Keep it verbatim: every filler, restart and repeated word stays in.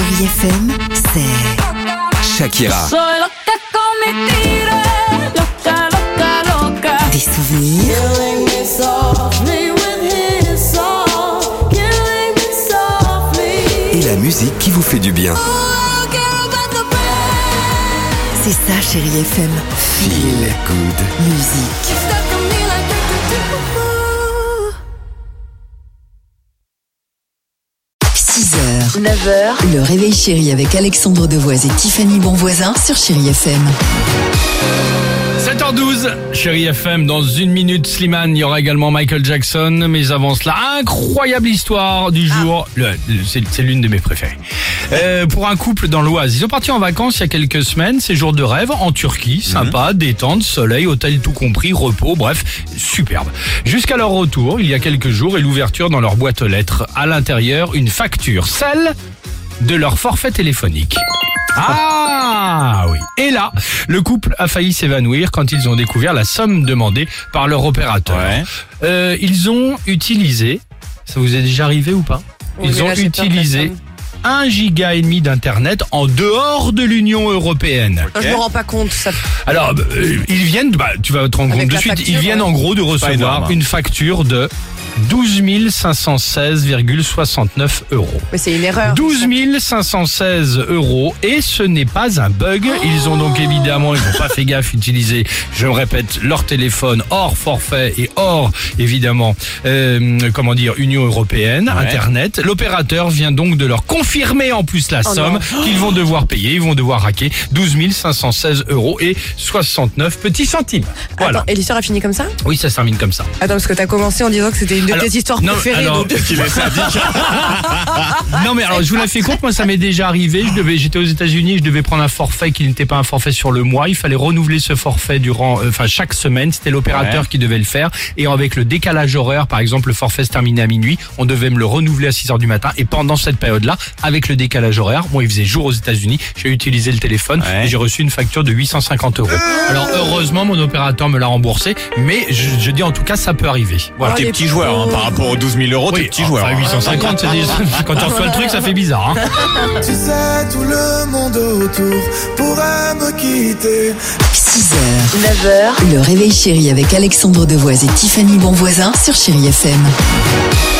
Chérie F M, c'est Shakira. Soy loca con mi tigre, loca, loca, loca. Des souvenirs, Killing me softly with his song, killing me softly. Et la musique qui vous fait du bien. Oh, I don't care about the bad. c'est ça Chérie F M. Feel good. Musique. You stuck on me like do, do, do. six heures, neuf heures, le réveil chéri avec Alexandre Devoise et Tiffany Bonvoisin sur Chérie F M. sept heures douze, Chérie F M, dans une minute, Slimane, il y aura également Michael Jackson, mais avant cela, incroyable histoire du jour, Le- le- c'est, c'est l'une de mes préférées. Euh, pour un couple dans l'Oise, ils sont partis en vacances il y a quelques semaines, séjour de rêve en Turquie, sympa, détente, soleil, hôtel tout compris, repos, bref, superbe. Jusqu'à leur retour, il y a quelques jours, et l'ouverture dans leur boîte aux lettres, à l'intérieur, une facture, celle de leur forfait téléphonique. Ah oui. Et là, le couple a failli s'évanouir quand ils ont découvert la somme demandée par leur opérateur. Ouais. Euh, ils ont utilisé, ça vous est déjà arrivé ou pas? Oui, Ils mais ont là, j'ai peur de la utilisé somme. un giga et demi d'internet en dehors de l'Union européenne. Non, je me rends pas compte. Ça... Alors, euh, ils viennent, bah, tu vas te rendre Avec compte de la suite, facture, ils viennent ouais. en gros de recevoir énorme. une facture de douze mille cinq cent seize virgule soixante-neuf euros. Mais c'est une erreur. douze mille cinq cent seize euros et ce n'est pas un bug. Ils ont donc évidemment, ils n'ont pas fait gaffe, utilisé, je me répète, leur téléphone hors forfait et hors évidemment, euh, comment dire, Union Européenne, Ouais. Internet. L'opérateur vient donc de leur confirmer en plus la Oh somme non. qu'ils vont devoir payer. Ils vont devoir raquer douze mille cinq cent seize euros et soixante-neuf petits centimes. Voilà. Attends, et l'histoire a fini comme ça? Oui, ça se termine comme ça. Attends, parce que t'as commencé en disant que c'était une de Alors, tes histoires non, préférées. alors, donc- Qu'il est sadique. Non mais alors je vous la fais courte, moi ça m'est déjà arrivé, je devais, j'étais aux États-Unis, je devais prendre un forfait qui n'était pas un forfait sur le mois, il fallait renouveler ce forfait durant, euh, enfin chaque semaine, c'était l'opérateur Ouais. qui devait le faire, et avec le décalage horaire, par exemple le forfait se terminait à minuit, on devait me le renouveler à six heures du matin, et pendant cette période-là, avec le décalage horaire, moi il faisait jour aux États-Unis, j'ai utilisé le téléphone Ouais. et j'ai reçu une facture de huit cent cinquante euros. Alors heureusement mon opérateur me l'a remboursé, mais je, je dis en tout cas ça peut arriver. Voilà. T'es les petit joueur, hein, par rapport aux douze mille euros, t'es Oui, petit joueur. enfin, hein. huit cent cinquante, c'est déjà- quand tu reçois le truc, ça fait bizarre. Hein. Tu sais, tout le monde autour pourrait me quitter. six heures, neuf heures, le réveil chéri avec Alexandre Devoise et Tiffany Bonvoisin sur Chérie F M.